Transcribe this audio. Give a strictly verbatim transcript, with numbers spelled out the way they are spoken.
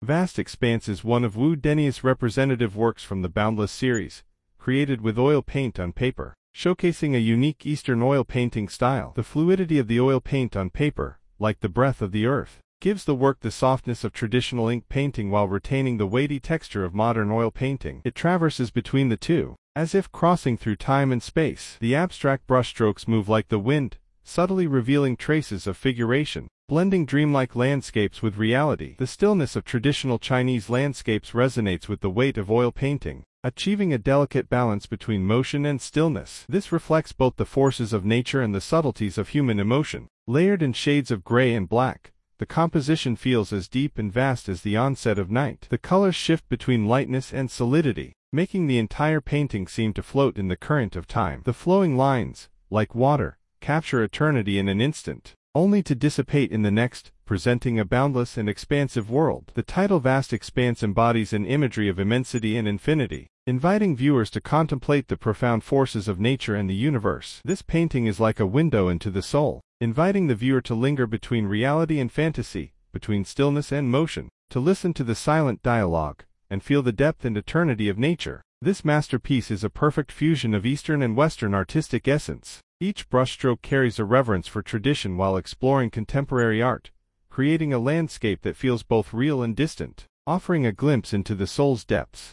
Vast Expanse is one of Wu Denia's representative works from the Boundless series, created with oil paint on paper, showcasing a unique Eastern oil painting style. The fluidity of the oil paint on paper, like the breath of the earth, gives the work the softness of traditional ink painting while retaining the weighty texture of modern oil painting. It traverses between the two, as if crossing through time and space. The abstract brushstrokes move like the wind, subtly revealing traces of figuration, blending dreamlike landscapes with reality. The stillness of traditional Chinese landscapes resonates with the weight of oil painting, achieving a delicate balance between motion and stillness. This reflects both the forces of nature and the subtleties of human emotion. Layered in shades of gray and black, the composition feels as deep and vast as the onset of night. The colors shift between lightness and solidity, making the entire painting seem to float in the current of time. The flowing lines, like water, capture eternity in an instant, only to dissipate in the next, presenting a boundless and expansive world. The title Vast Expanse embodies an imagery of immensity and infinity, inviting viewers to contemplate the profound forces of nature and the universe. This painting is like a window into the soul, inviting the viewer to linger between reality and fantasy, between stillness and motion, to listen to the silent dialogue, and feel the depth and eternity of nature. This masterpiece is a perfect fusion of Eastern and Western artistic essence. Each brushstroke carries a reverence for tradition while exploring contemporary art, creating a landscape that feels both real and distant, offering a glimpse into the soul's depths.